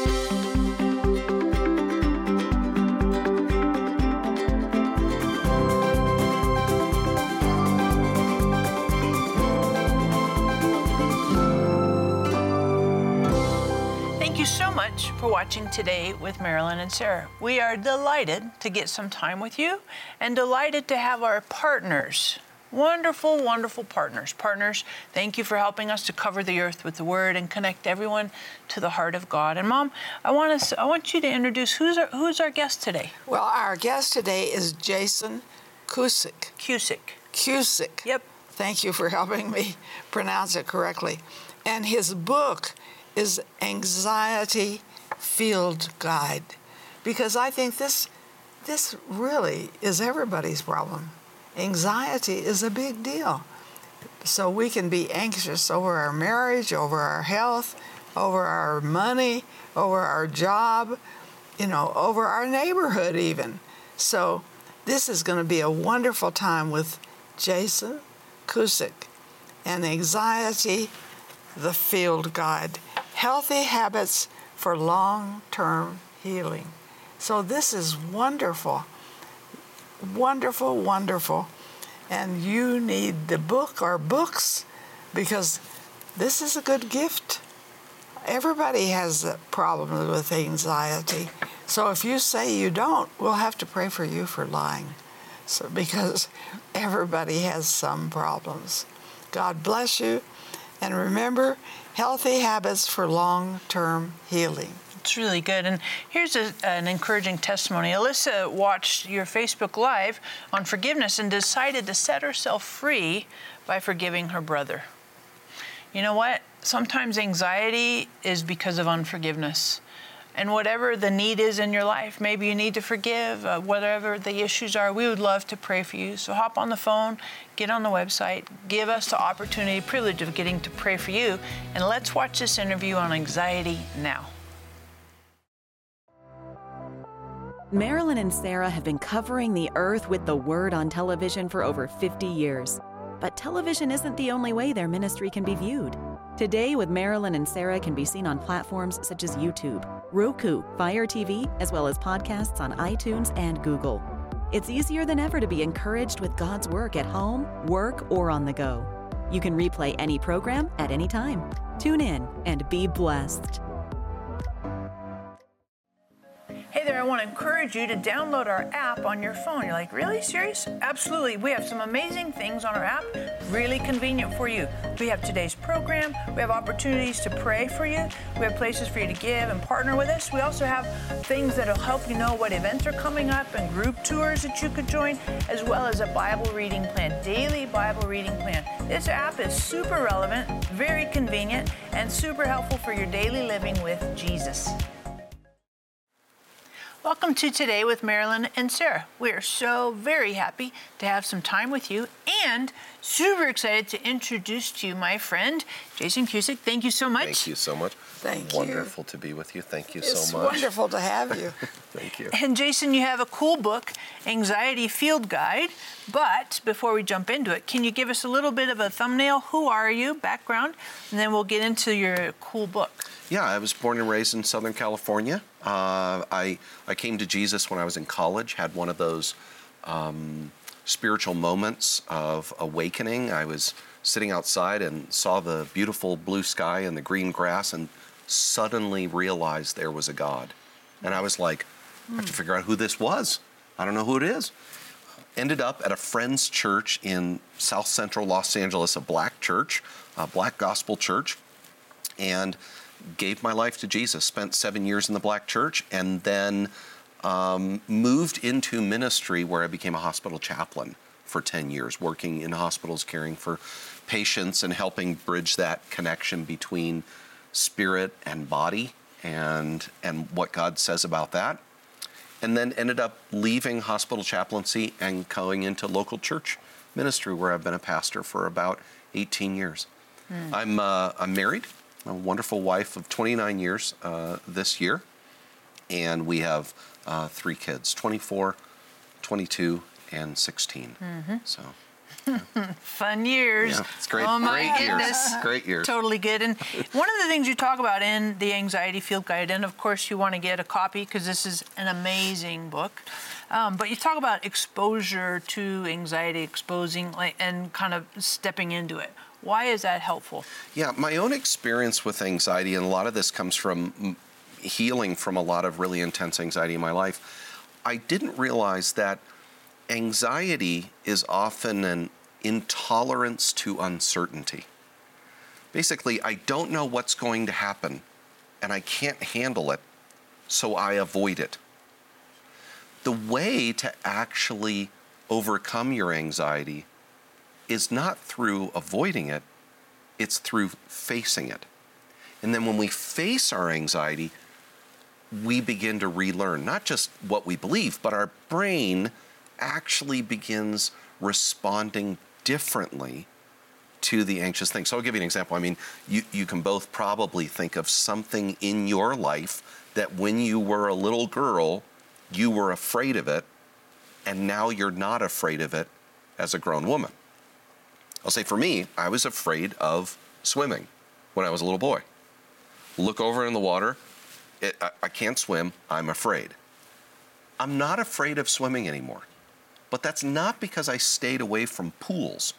Thank you so much for watching Today with Marilyn and Sarah. We are delighted to get some time with you and delighted to have our partners. Wonderful, wonderful partners. Partners, thank you for helping us to cover the earth with the word and connect everyone to the heart of God. And Mom, I want you to introduce who's our guest today. Well, our guest today is Jason Cusick. Cusick. Yep. Thank you for helping me pronounce it correctly. And his book is Anxiety Field Guide, because I think this really is everybody's problem. Anxiety is a big deal. So we can be anxious over our marriage, over our health, over our money, over our job, over our neighborhood even. So this is going to be a wonderful time with Jason Cusick and Anxiety, the Field Guide. Healthy habits for long-term healing. So this is wonderful. Wonderful, wonderful. And you need the book or books because this is a good gift. Everybody has problems with anxiety. So if you say you don't, we'll have to pray for you for lying. So because everybody has some problems. God bless you. And remember, healthy habits for long-term healing. It's really good. And here's an encouraging testimony. Alyssa watched your Facebook Live on forgiveness and decided to set herself free by forgiving her brother. You know what? Sometimes anxiety is because of unforgiveness. And whatever the need is in your life, maybe you need to forgive, whatever the issues are, we would love to pray for you. So hop on the phone, get on the website, give us the opportunity, privilege of getting to pray for you, and let's watch this interview on anxiety now. Marilyn and Sarah have been covering the earth with the Word on television for over 50 years. But television isn't the only way their ministry can be viewed. Today with Marilyn and Sarah can be seen on platforms such as YouTube, Roku, Fire TV, as well as podcasts on iTunes and Google. It's easier than ever to be encouraged with God's work at home, work, or on the go. You can replay any program at any time. Tune in and be blessed. Hey there, I want to encourage you to download our app on your phone. You're like, really? Serious? Absolutely. We have some amazing things on our app, really convenient for you. We have today's program. We have opportunities to pray for you. We have places for you to give and partner with us. We also have things that will help you know what events are coming up and group tours that you could join, as well as a Bible reading plan, daily Bible reading plan. This app is super relevant, very convenient, and super helpful for your daily living with Jesus. Welcome to Today with Marilyn and Sarah. We are so very happy to have some time with you and super excited to introduce to you my friend, Jason Cusick. Thank you so much. Thank you so much. Thank you. Wonderful to be with you. Thank you so much. It's wonderful to have you. Thank you. And Jason, you have a cool book, Anxiety Field Guide. But before we jump into it, can you give us a little bit of a thumbnail? Who are you, background, and then we'll get into your cool book. Yeah, I was born and raised in Southern California. I came to Jesus when I was in college, had one of those spiritual moments of awakening. I was sitting outside and saw the beautiful blue sky and the green grass and suddenly realized there was a God. And I was like, I have to figure out who this was. I don't know who it is. Ended up at a friend's church in South Central Los Angeles, a black church, a black gospel church, and gave my life to Jesus. Spent 7 years in the black church, and then moved into ministry where I became a hospital chaplain for 10 years, working in hospitals, caring for patients and helping bridge that connection between spirit and body and what God says about that. And then ended up leaving hospital chaplaincy and going into local church ministry where I've been a pastor for about 18 years. I'm married, a wonderful wife of 29 years this year, and we have 3 kids, 24, 22, and 16. So Fun years. Yeah, it's great. Oh my Great years. goodness. Great years. Totally good. And one of the things you talk about in the Anxiety Field Guide, and of course you want to get a copy because this is an amazing book, but you talk about exposure to anxiety, exposing and kind of stepping into it. Why is that helpful? Yeah, my own experience with anxiety, and a lot of this comes from healing from a lot of really intense anxiety in my life, I didn't realize that anxiety is often an intolerance to uncertainty. Basically, I don't know what's going to happen, and I can't handle it, so I avoid it. The way to actually overcome your anxiety is not through avoiding it, it's through facing it. And then when we face our anxiety, we begin to relearn not just what we believe, but our brain actually begins responding differently to the anxious thing. So I'll give you an example. I mean, you can both probably think of something in your life that when you were a little girl, you were afraid of it, and now you're not afraid of it as a grown woman. I'll say for me, I was afraid of swimming when I was a little boy. Look over in the water, I can't swim, I'm afraid. I'm not afraid of swimming anymore. But that's not because I stayed away from pools.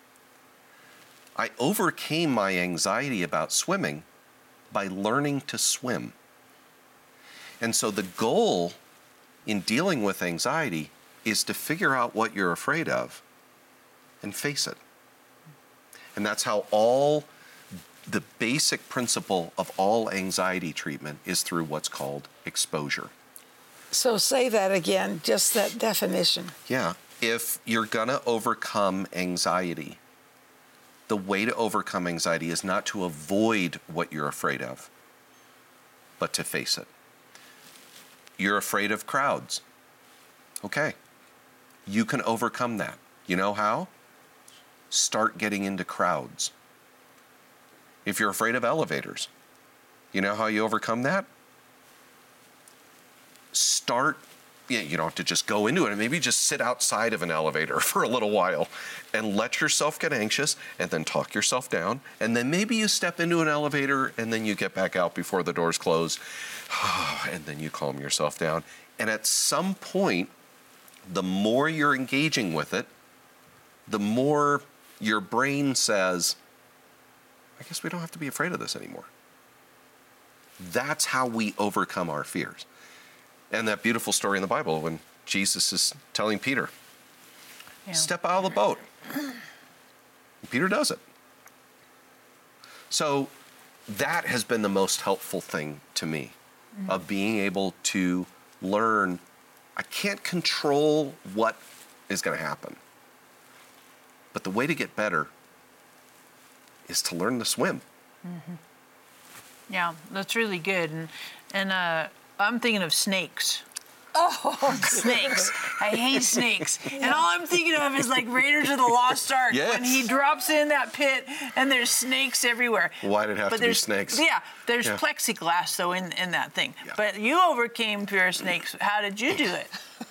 I overcame my anxiety about swimming by learning to swim. And so the goal in dealing with anxiety is to figure out what you're afraid of and face it. And that's how the basic principle of all anxiety treatment is through what's called exposure. So say that again, just that definition. Yeah. If you're going to overcome anxiety, the way to overcome anxiety is not to avoid what you're afraid of, but to face it. You're afraid of crowds. Okay. You can overcome that. You know how? Start getting into crowds. If you're afraid of elevators, you know how you overcome that? You don't have to just go into it, and maybe just sit outside of an elevator for a little while and let yourself get anxious and then talk yourself down. And then maybe you step into an elevator and then you get back out before the doors close and then you calm yourself down. And at some point, the more you're engaging with it, the more your brain says, I guess we don't have to be afraid of this anymore. That's how we overcome our fears. And that beautiful story in the Bible when Jesus is telling Peter, step out of the boat. And Peter does it. So that has been the most helpful thing to me, of being able to learn I can't control what is going to happen. But the way to get better is to learn to swim. Mm-hmm. Yeah, that's really good. And I'm thinking of snakes. Oh, snakes. I hate snakes. And all I'm thinking of is like Raiders of the Lost Ark, yes. when he drops in that pit and there's snakes everywhere. Why did it have to be snakes? Yeah, there's plexiglass, though, in that thing. Yeah. But you overcame fear of snakes. How did you do it?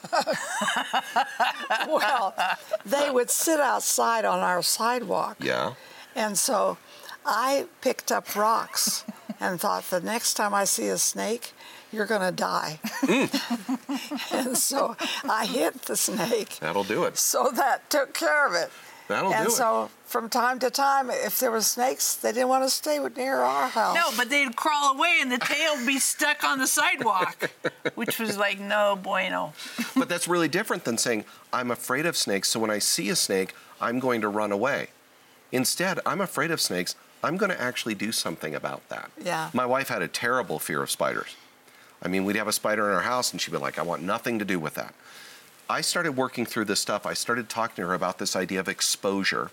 Well, they would sit outside on our sidewalk. Yeah. And so I picked up rocks and thought, the next time I see a snake, you're going to die. And so I hit the snake. That'll do it. So that took care of it. That'll do it. And so from time to time, if there were snakes, they didn't want to stay near our house. No, but they'd crawl away and the tail would be stuck on the sidewalk, which was like, no bueno. But that's really different than saying, I'm afraid of snakes, so when I see a snake, I'm going to run away. Instead, I'm afraid of snakes. I'm going to actually do something about that. Yeah. My wife had a terrible fear of spiders. I mean, we'd have a spider in our house, and she'd be like, I want nothing to do with that. I started working through this stuff. I started talking to her about this idea of exposure.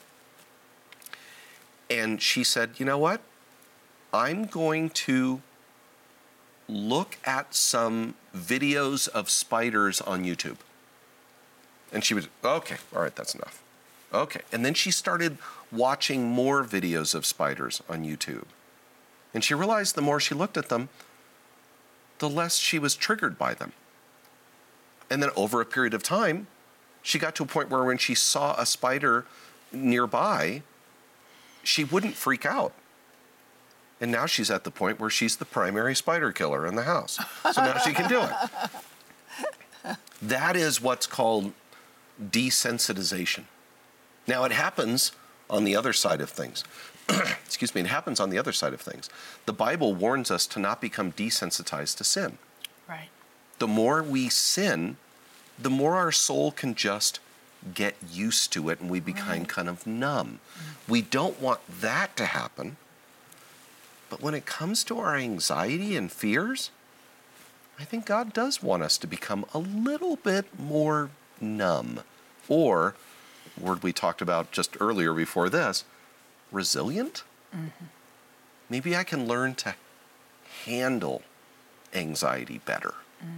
And she said, you know what? I'm going to look at some videos of spiders on YouTube. And she would, okay, all right, that's enough. Okay. And then she started watching more videos of spiders on YouTube. And she realized the more she looked at them, the less she was triggered by them. And then over a period of time, she got to a point where when she saw a spider nearby, she wouldn't freak out. And now she's at the point where she's the primary spider killer in the house. So now she can do it. That is what's called desensitization. Now it happens on the other side of things. Excuse me, it happens on the other side of things. The Bible warns us to not become desensitized to sin. Right. The more we sin, the more our soul can just get used to it and we become kind of numb. We don't want that to happen. But when it comes to our anxiety and fears, I think God does want us to become a little bit more numb. Or, word we talked about just earlier before this, resilient? Maybe I can learn to handle anxiety better.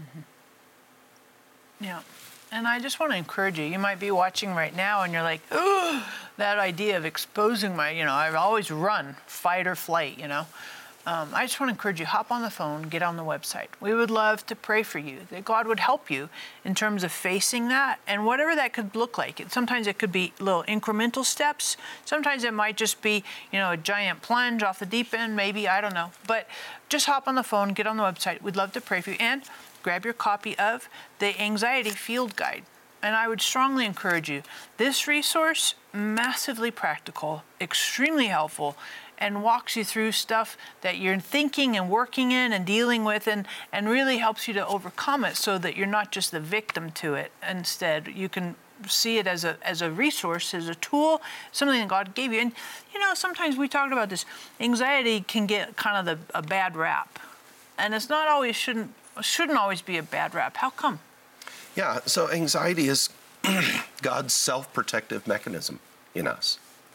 Yeah. And I just want to encourage you. You might be watching right now and you're like, oh, that idea of exposing my, I've always run, fight or flight, I just want to encourage you, hop on the phone, get on the website. We would love to pray for you, that God would help you in terms of facing that and whatever that could look like. Sometimes it could be little incremental steps. Sometimes it might just be, a giant plunge off the deep end, maybe, I don't know. But just hop on the phone, get on the website. We'd love to pray for you. And grab your copy of the Anxiety Field Guide. And I would strongly encourage you. This resource, massively practical, extremely helpful, and walks you through stuff that you're thinking and working in and dealing with and really helps you to overcome it so that you're not just the victim to it. Instead, you can see it as a resource, as a tool, something that God gave you. And, sometimes we talked about this. Anxiety can get kind of a bad rap. And it's not always, shouldn't always be a bad rap. How come? Yeah, so anxiety is God's self-protective mechanism in us.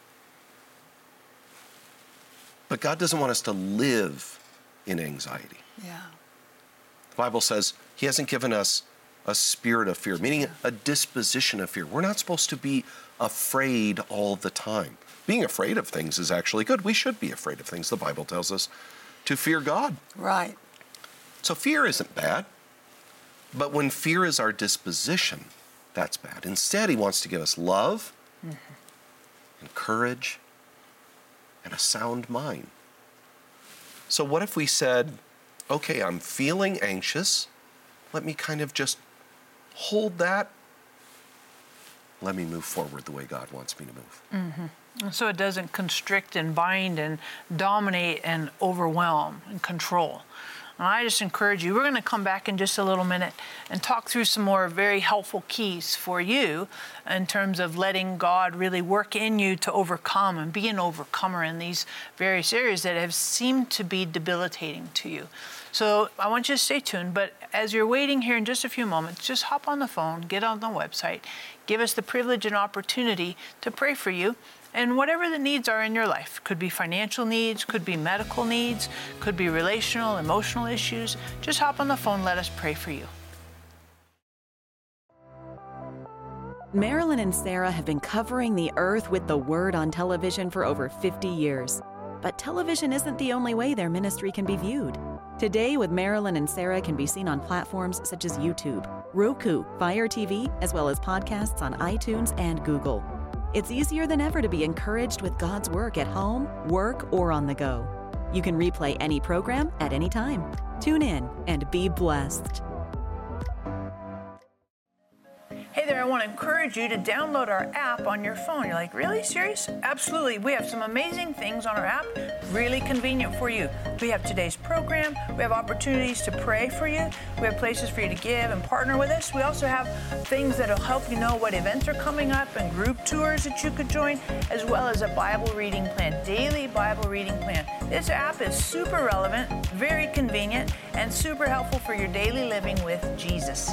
But God doesn't want us to live in anxiety. Yeah. The Bible says He hasn't given us a spirit of fear, meaning a disposition of fear. We're not supposed to be afraid all the time. Being afraid of things is actually good. We should be afraid of things. The Bible tells us to fear God. Right. So fear isn't bad. But when fear is our disposition, that's bad. Instead, He wants to give us love and courage and a sound mind. So what if we said, okay, I'm feeling anxious. Let me kind of just hold that. Let me move forward the way God wants me to move. So it doesn't constrict and bind and dominate and overwhelm and control. And I just encourage you, we're going to come back in just a little minute and talk through some more very helpful keys for you in terms of letting God really work in you to overcome and be an overcomer in these various areas that have seemed to be debilitating to you. So I want you to stay tuned, but as you're waiting here in just a few moments, just hop on the phone, get on the website, give us the privilege and opportunity to pray for you. And whatever the needs are in your life, could be financial needs, could be medical needs, could be relational, emotional issues, just hop on the phone, let us pray for you. Marilyn and Sarah have been covering the earth with the Word on television for over 50 years. But television isn't the only way their ministry can be viewed. Today with Marilyn and Sarah can be seen on platforms such as YouTube, Roku, Fire TV, as well as podcasts on iTunes and Google. It's easier than ever to be encouraged with God's work at home, work, or on the go. You can replay any program at any time. Tune in and be blessed. Hey there, I want to encourage you to download our app on your phone. You're like, really? Serious? Absolutely. We have some amazing things on our app, really convenient for you. We have today's program. We have opportunities to pray for you. We have places for you to give and partner with us. We also have things that will help you know what events are coming up and group tours that you could join, as well as a Bible reading plan, daily Bible reading plan. This app is super relevant, very convenient, and super helpful for your daily living with Jesus.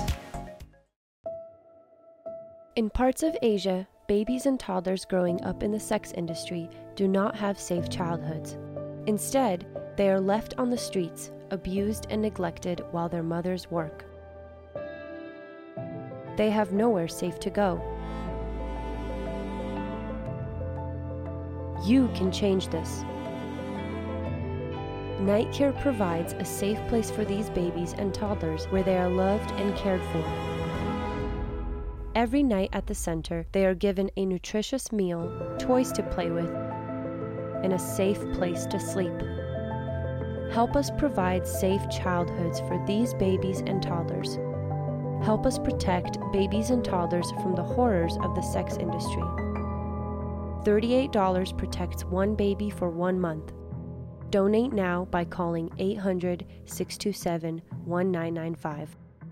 In parts of Asia, babies and toddlers growing up in the sex industry do not have safe childhoods. Instead, they are left on the streets, abused and neglected while their mothers work. They have nowhere safe to go. You can change this. Night Care provides a safe place for these babies and toddlers where they are loved and cared for. Every night at the center, they are given a nutritious meal, toys to play with, and a safe place to sleep. Help us provide safe childhoods for these babies and toddlers. Help us protect babies and toddlers from the horrors of the sex industry. $38 protects one baby for 1 month. Donate now by calling 800-627-1995.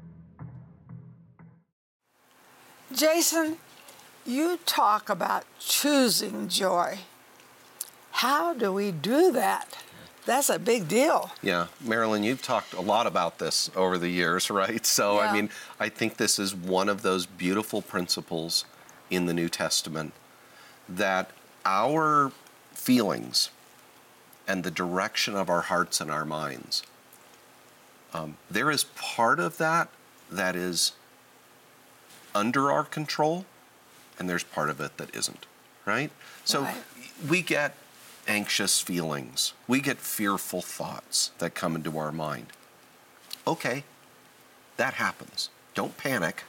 Jason, you talk about choosing joy. How do we do that? That's a big deal. Yeah, Marilyn, you've talked a lot about this over the years, right? So, Yeah. I mean, I think this is one of those beautiful principles in the New Testament that our feelings and the direction of our hearts and our minds, there is part of that that is under our control, and there's part of it that isn't, right? So Right. we get anxious feelings. We get fearful thoughts that come into our mind. Okay, that happens. Don't panic.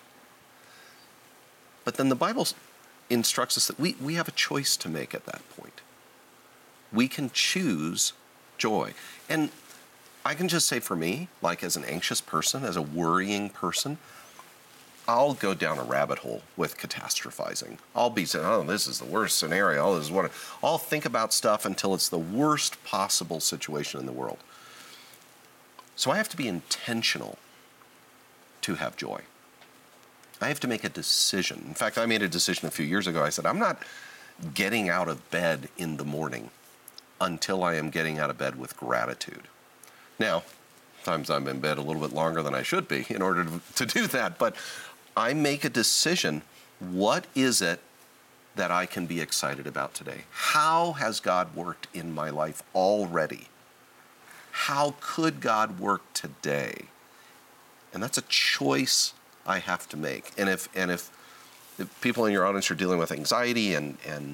But then the Bible instructs us that we have a choice to make at that point. We can choose joy. And I can just say for me, like as an anxious person, as a worrying person, I'll go down a rabbit hole with catastrophizing. I'll be saying, oh, this is the worst scenario. Oh, this is what I'll think about stuff until it's the worst possible situation in the world. So I have to be intentional to have joy. I have to make a decision. In fact, I made a decision a few years ago. I said, I'm not getting out of bed in the morning until I am getting out of bed with gratitude. Now, sometimes I'm in bed a little bit longer than I should be in order to do that, but I make a decision. What is it that I can be excited about today? How has God worked in my life already? How could God work today? And that's a choice I have to make. And if people in your audience are dealing with anxiety and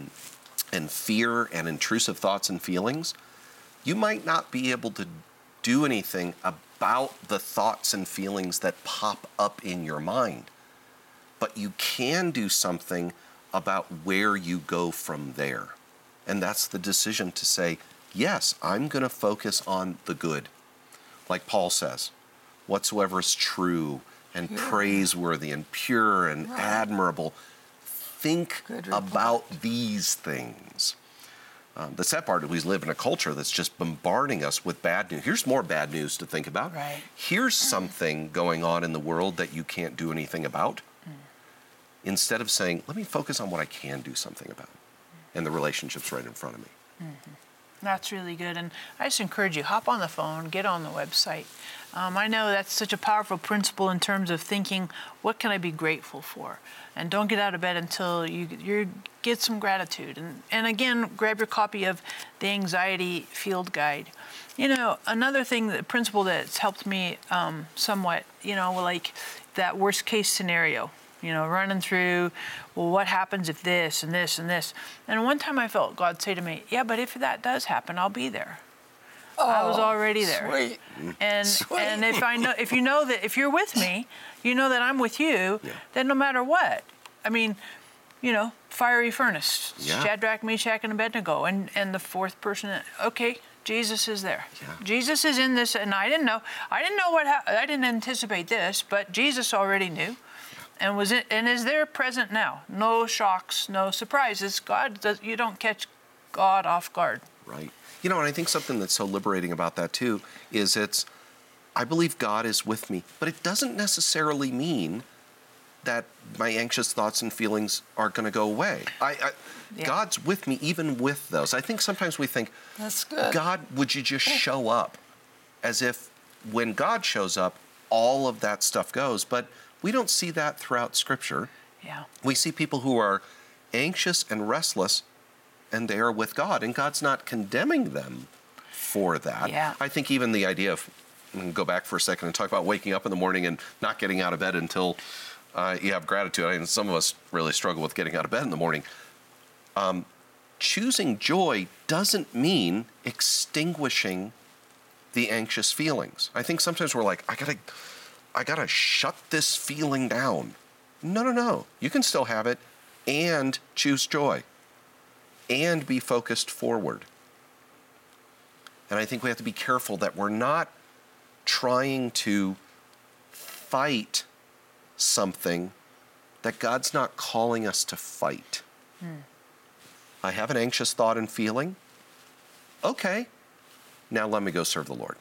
fear and intrusive thoughts and feelings, you might not be able to do anything about the thoughts and feelings that pop up in your mind. But you can do something about where you go from there. And that's the decision to say, yes, I'm going to focus on the good. Like Paul says, whatsoever is true and praiseworthy and pure and admirable, think about these things. The sad part is we live in a culture that's just bombarding us with bad news. Here's more bad news to think about. Right. Here's something going on in the world that you can't do anything about. Instead of saying, let me focus on what I can do something about and the relationships right in front of me. Mm-hmm. That's really good. And I just encourage you, hop on the phone, get on the website. I know that's such a powerful principle in terms of thinking, what can I be grateful for? And don't get out of bed until you get some gratitude. And again, grab your copy of the Anxiety Field Guide. You know, another thing, the principle that's helped me somewhat, like that worst case scenario, running through, well, what happens if this and this and this? And one time I felt God say to me, yeah, but if that does happen, I'll be there. I was already there. Sweet. And Sweet. and if you know that if you're with me, you know that I'm with you, then no matter what. I mean, fiery furnace, Shadrach, Meshach, and Abednego, and the fourth person, okay, Jesus is there. Yeah. Jesus is in this, and I didn't know I didn't anticipate this, but Jesus already knew. And is there present now. No shocks, no surprises. You don't catch God off guard. Right. And I think something that's so liberating about that too is I believe God is with me, but it doesn't necessarily mean that my anxious thoughts and feelings are going to go away. God's with me even with those. I think sometimes we think, that's good. God, would you just show up? As if when God shows up, all of that stuff goes. But we don't see that throughout Scripture. Yeah. We see people who are anxious and restless, and they are with God, and God's not condemning them for that. Yeah. I think even the idea of, go back for a second and talk about waking up in the morning and not getting out of bed until you have gratitude. I mean, some of us really struggle with getting out of bed in the morning. Choosing joy doesn't mean extinguishing the anxious feelings. I think sometimes we're like, I gotta shut this feeling down. No. You can still have it and choose joy and be focused forward. And I think we have to be careful that we're not trying to fight something that God's not calling us to fight. I have an anxious thought and feeling. Okay, now let me go serve the Lord.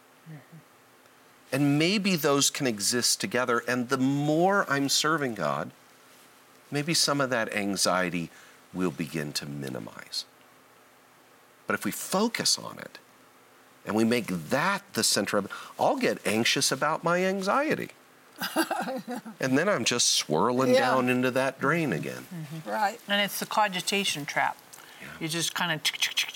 And maybe those can exist together. And the more I'm serving God, maybe some of that anxiety will begin to minimize. But if we focus on it and we make that the center of it, I'll get anxious about my anxiety. And then I'm just swirling down into that drain again. Right. And it's the cogitation trap. Yeah. You just kind of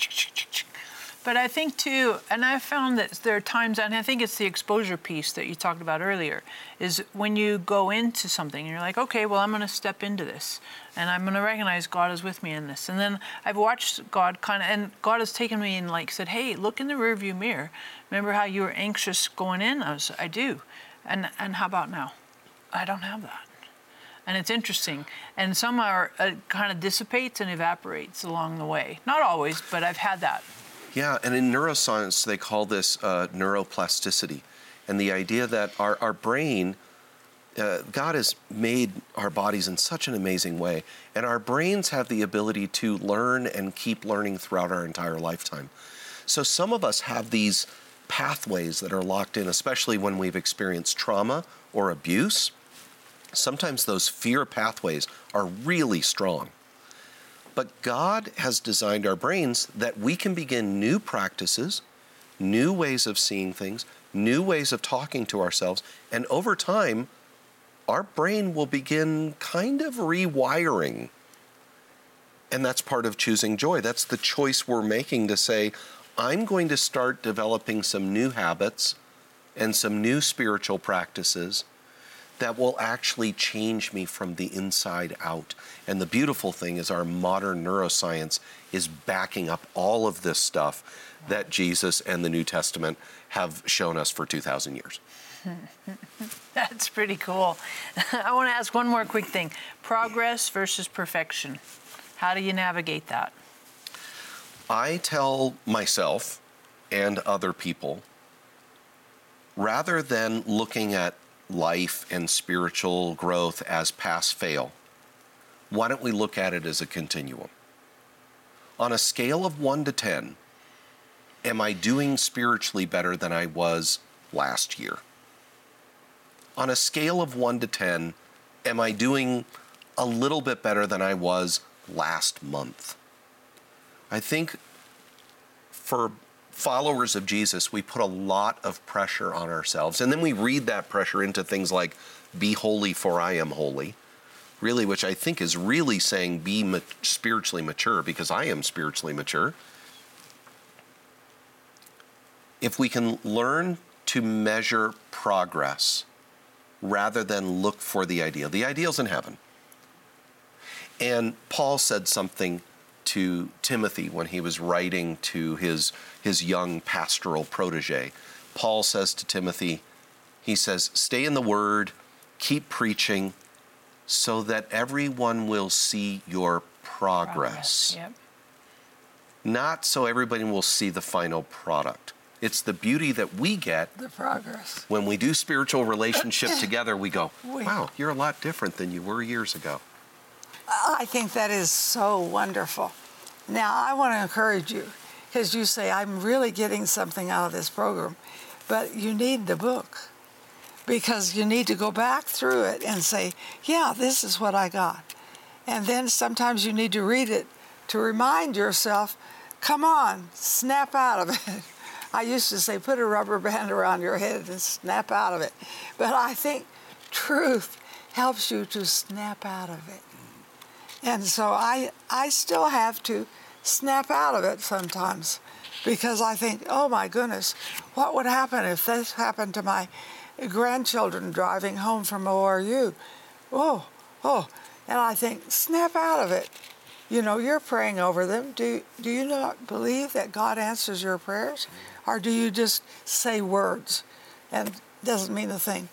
But I think too, and I've found that there are times, and I think it's the exposure piece that you talked about earlier, is when you go into something and you're like, okay, well, I'm going to step into this and I'm going to recognize God is with me in this. And then I've watched God and God has taken me and like said, hey, look in the rearview mirror. Remember how you were anxious going in? I do. And how about now? I don't have that. And it's interesting. And some are kind of dissipates and evaporates along the way. Not always, but I've had that. Yeah, and in neuroscience, they call this neuroplasticity. And the idea that our brain, God has made our bodies in such an amazing way. And our brains have the ability to learn and keep learning throughout our entire lifetime. So some of us have these pathways that are locked in, especially when we've experienced trauma or abuse. Sometimes those fear pathways are really strong. But God has designed our brains that we can begin new practices, new ways of seeing things, new ways of talking to ourselves, and over time, our brain will begin kind of rewiring. And that's part of choosing joy. That's the choice we're making to say, I'm going to start developing some new habits and some new spiritual practices that will actually change me from the inside out. And the beautiful thing is our modern neuroscience is backing up all of this stuff that Jesus and the New Testament have shown us for 2,000 years. That's pretty cool. I want to ask one more quick thing. Progress versus perfection. How do you navigate that? I tell myself and other people, rather than looking at life and spiritual growth as pass-fail, why don't we look at it as a continuum? On a scale of 1 to 10, am I doing spiritually better than I was last year? On a scale of 1 to 10, am I doing a little bit better than I was last month? I think for followers of Jesus, we put a lot of pressure on ourselves. And then we read that pressure into things like, be holy for I am holy, really, which I think is really saying be spiritually mature because I am spiritually mature. If we can learn to measure progress rather than look for the ideal's in heaven. And Paul said something to Timothy when he was writing to his young pastoral protege. Paul says to Timothy, he says, stay in the word, keep preaching, so that everyone will see your progress. Yep. Not so everybody will see the final product. It's the beauty that we get. The progress. When we do spiritual relationship together, we go, wow, you're a lot different than you were years ago. I think that is so wonderful. Now, I want to encourage you, because you say, I'm really getting something out of this program, but you need the book, because you need to go back through it and say, yeah, this is what I got. And then sometimes you need to read it to remind yourself, come on, snap out of it. I used to say, put a rubber band around your head and snap out of it. But I think truth helps you to snap out of it. And so I still have to snap out of it sometimes because I think, oh my goodness, what would happen if this happened to my grandchildren driving home from ORU? Oh, and I think, snap out of it. You know, you're praying over them. Do you not believe that God answers your prayers? Or do you just say words and it doesn't mean a thing?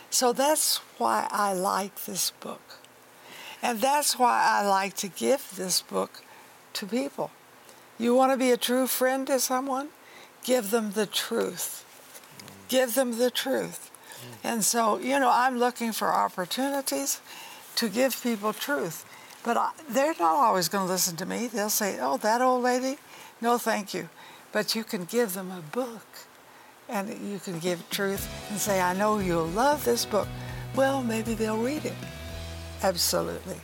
So that's why I like this book. And that's why I like to give this book to people. You want to be a true friend to someone? Give them the truth. Give them the truth. And so, I'm looking for opportunities to give people truth. But they're not always going to listen to me. They'll say, oh, that old lady? No, thank you. But you can give them a book. And you can give truth and say, I know you'll love this book. Well, maybe they'll read it. Absolutely.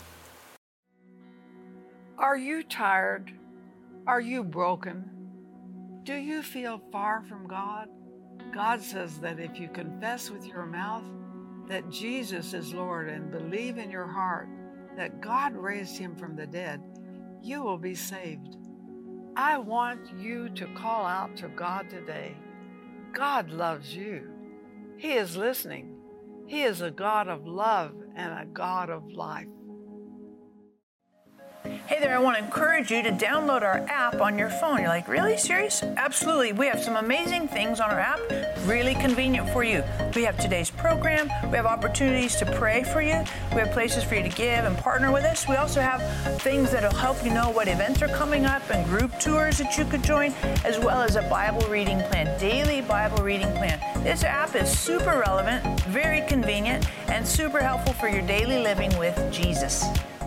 Are you tired? Are you broken? Do you feel far from God? God says that if you confess with your mouth that Jesus is Lord and believe in your heart that God raised him from the dead, you will be saved. I want you to call out to God today. God loves you. He is listening. He is a God of love and a God of life. Hey there, I want to encourage you to download our app on your phone. You're like, really? Serious? Absolutely. We have some amazing things on our app, really convenient for you. We have today's program. We have opportunities to pray for you. We have places for you to give and partner with us. We also have things that will help you know what events are coming up and group tours that you could join, as well as a Bible reading plan, daily Bible reading plan. This app is super relevant, very convenient, and super helpful for your daily living with Jesus.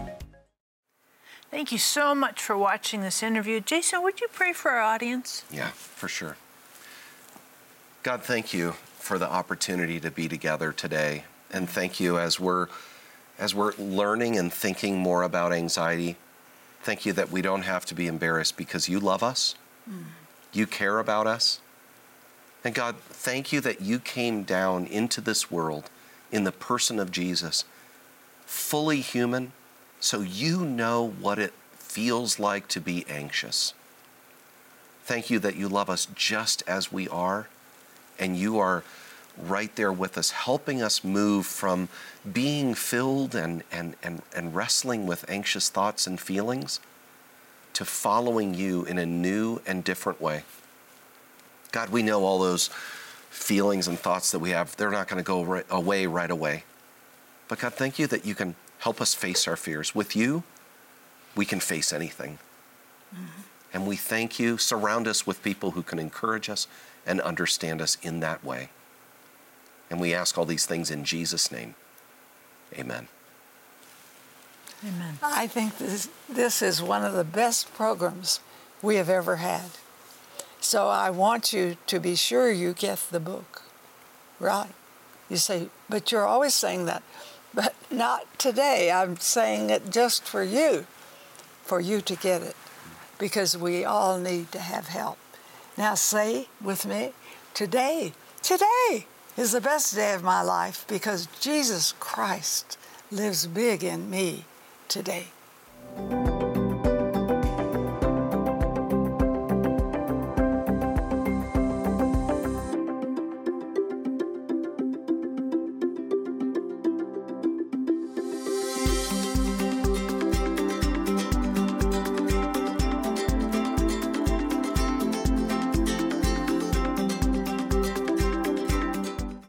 Thank you so much for watching this interview. Jason, would you pray for our audience? Yeah, for sure. God, thank you for the opportunity to be together today. And thank you as we're learning and thinking more about anxiety. Thank you that we don't have to be embarrassed because you love us. You care about us. And God, thank you that you came down into this world in the person of Jesus, fully human, so you know what it feels like to be anxious. Thank you that you love us just as we are, and you are right there with us, helping us move from being filled and wrestling with anxious thoughts and feelings to following you in a new and different way. God, we know all those feelings and thoughts that we have, they're not going to go away right away. But God, thank you that you can help us face our fears. With you, we can face anything. And we thank you. Surround us with people who can encourage us and understand us in that way. And we ask all these things in Jesus' name. Amen. Amen. I think this is one of the best programs we have ever had. So I want you to be sure you get the book. Right? You say, but you're always saying that. But not today. I'm saying it just for you to get it, because we all need to have help. Now say with me, today is the best day of my life because Jesus Christ lives big in me today.